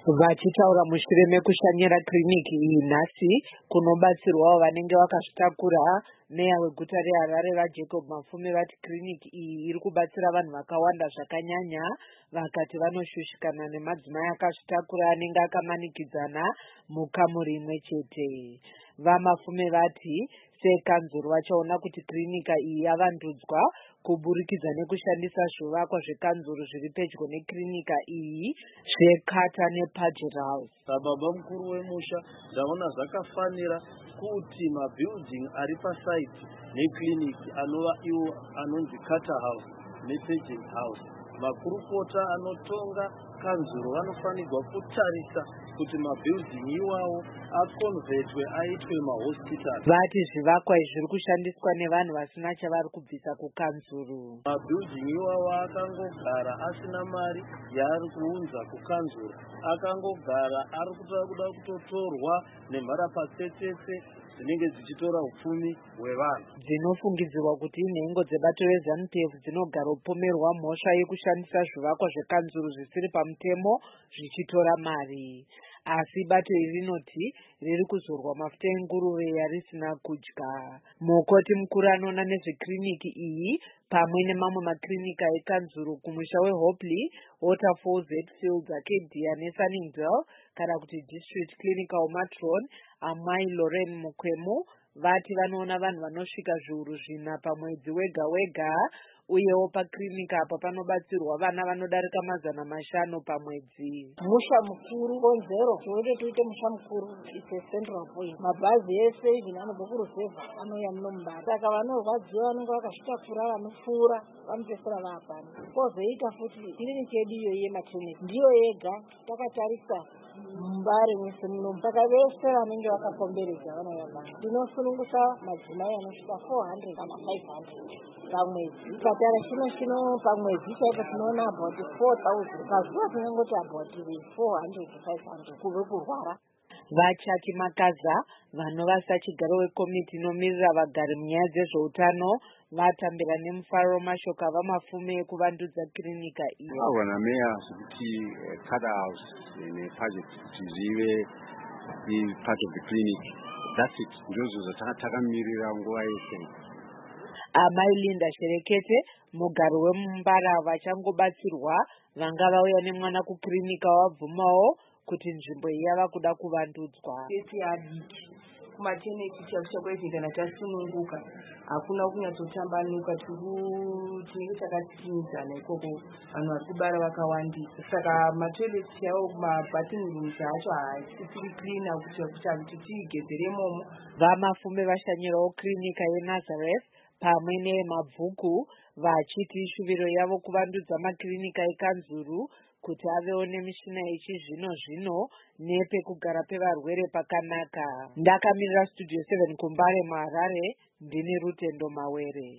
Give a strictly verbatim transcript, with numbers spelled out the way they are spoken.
Vachitaura mushure mekushanyira kiriniki iyi nhasi kunobatsirwawo vanenge vakazvitakura, meya weguta reHarare vaJacob Mafume vati kiriniki iyi iri kubatsira vanhu vakawanda zvakanyanya, vakati vanoshushikana nemadzimai akazvitakura anenge akamanikidzana mukamuri imwe chete. VaMafume vati sekanzuro vachaona kuti kirinika iyi yavandudzwa kuburikidza nekushandisa zvivakwa zvekanzuro zviri pedyo nekirinika iyi zveKata nePaget House. Baba mukuru wemusha ndaona zvakafanira kuti mabuilding ari pasaiti nekiriniki anova iwo anonzi Kata House nePaget House, makurukota anotonga kanzuro vanofanirwa kutarisa kuti mabuilding iwawo akonvertwe aitwe mahospital. Vati zvivakwa izvi zviri kushandiswa nevanhu vasina chavari kubvisa kukanzuro. Mabuilding iwawo akangogara asina mari yaari kuunza kukanzuro, akangogara ari kuda kutotorwa nemharapatsetsetse dzinenge dzichitora upfumi hwevanhu. Dzinofungidzirwa kuti inhengo dzebato reZANU-P F dzinogara upomerwa mhosva yekushandisa zvivakwa zvekanzuro zvisiri pamutemo zvichitora mari. Asi bato iri rinoti riri kuzorwa mafuta enguruve yarisina kudya. Mukoti mukuru anoona nezvekiriniki iyi pamwe nemamwe makirinika ekanzuro kumusha weHopley, Waterfalls, Hetfield, Arcadia neSunningdale kana kuti District Clinical Matron, Amai Lauren Mukwemu vati vanoona vanhu vanosvika zviuru zvina pamwedzi wega wega, uyewo pakirinika apa panobatsirwa vana vanodarika mazana mashanu pamwedzi. Musha mukuru konzero tinoda tuite musha mukuru ise central point. Mabhazi ese even anobva kuruzevha anouya muno mubasa, saka vanorwadziwa vanenge vakazvitakura vanopfuura vanopesera vaapana. Kozoita futi kiriniki yedu iyo yematernity ndiyo yega takatarisa mbare mwese muno, saka vese vanenge vakakomberedza vanouya basa. Tinosunungusa madzimai anosvika four hundred kana five hundred pamwedzi. Chipatara chino chino pamwedzi chaipo tinoona about four thousand, pazuva tinongoti about four hundred to five hundred kubve kurwara. Vachaki Makaza vanova sachigaro wekomiti inomirira vagari munyaya dzezveutano vatambira nemufaro mashoko avaMafume ekuvandudza kirinika iyi. Taurwa nameya kuti Kata House nePaget kuti zvive part of the clinic. That's it. Ndizvo zvatakamirira nguva yese. Amai Linda Sherekete, mugari wemuMbara vachangobatsirwa vanga vauya nemwana kukirinika wabvumawo kuti nzvimbo iyi yava kuda kuvandudzwa. Tete adiki kumaternity chakuchakwezi kana tasununguka hakuna kunyatsotambanuka, tinenge takatsikimidzana ikoko, vanhu vari kubara vakawandisa, saka matoilets yavo mabathing rooms acho haasisiri clean kuita kuti tiigezere imomo. VaMafume vashanyirawo kirinika yeNazareth pamwe nemabvuku vachiti shuviro yavo kuvandudza makirinika ekanzuru kuti avewo nemishina yechizvino zvino nepekugara pevarwere pakanaka. Ndakamirira Studio seven kuMbare muHarare, ndini Rutendo Mawere.